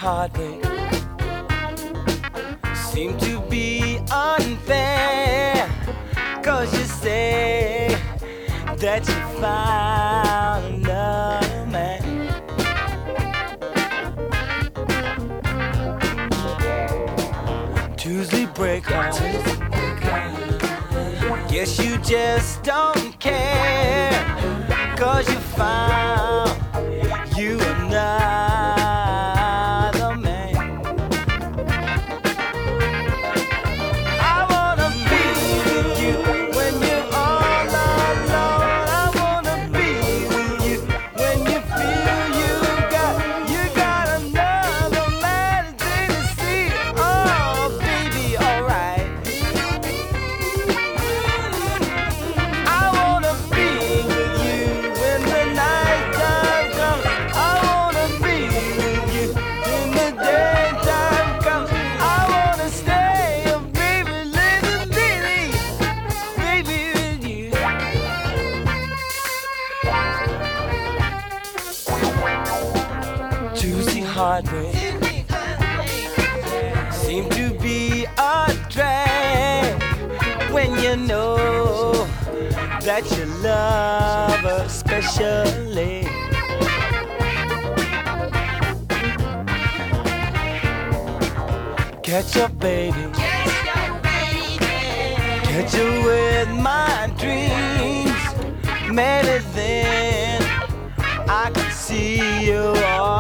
heartbreak seem to be unfair, 'cause you say that you found another man. Tuesday break up, guess you just don't care, 'cause you found you another man. I wanna be with you when you're all alone. I wanna be with you when you feel you got another man to see. Oh baby, alright. I wanna be with you when the night time comes. I wanna be with you when the daytime comes. I wanna stay, oh baby, little baby, baby with you. Tuesday heartbreak seem to be a drag when you know that you love her specially. Catch up, baby. Catch up with my dreams. Maybe then I could see you all